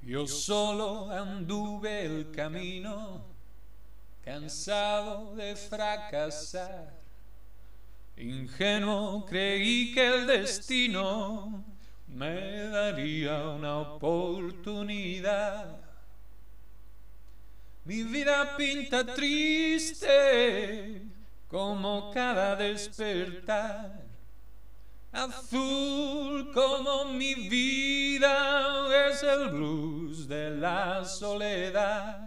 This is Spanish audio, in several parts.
Yo solo anduve el camino, cansado de fracasar. Ingenuo creí que el destino me daría una oportunidad. Mi vida pinta triste como cada despertar, azul como mi vida es el blues de la soledad.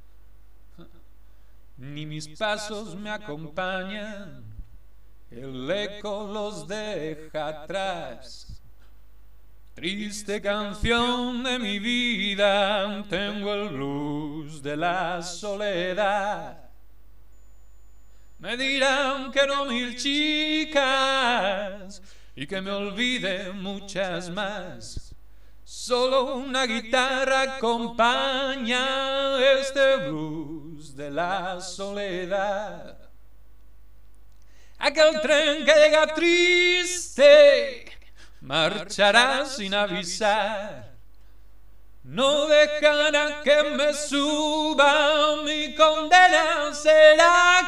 Ni mis pasos me acompañan, el eco los deja atrás. Triste canción de mi vida, tengo el blues de la soledad. Me dirán que no 1000 chicas y que me olvide muchas más. Solo una guitarra acompaña este blues de la soledad. Aquel tren que llega triste marchará sin avisar. No dejará que me suba, mi condena será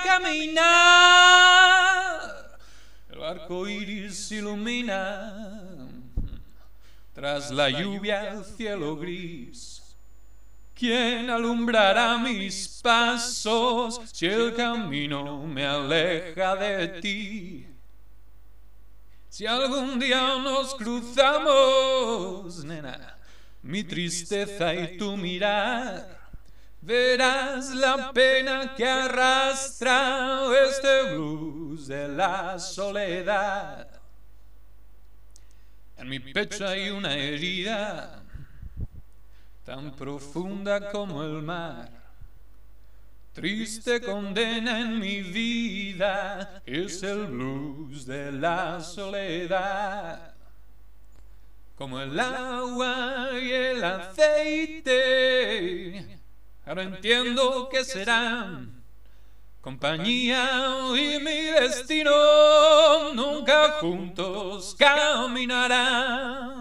caminar. El arco iris ilumina tras la lluvia el cielo gris. ¿Quién alumbrará mis pasos si el camino me aleja de ti? Si algún día nos cruzamos, nena, mi tristeza y tu mirar, verás la pena que arrastra este blues de la soledad. En mi pecho hay una herida tan profunda como el mar. Triste condena en mi vida es el blues de la soledad. Como el agua y el aceite, ahora entiendo que serán compañía y mi destino nunca juntos caminarán.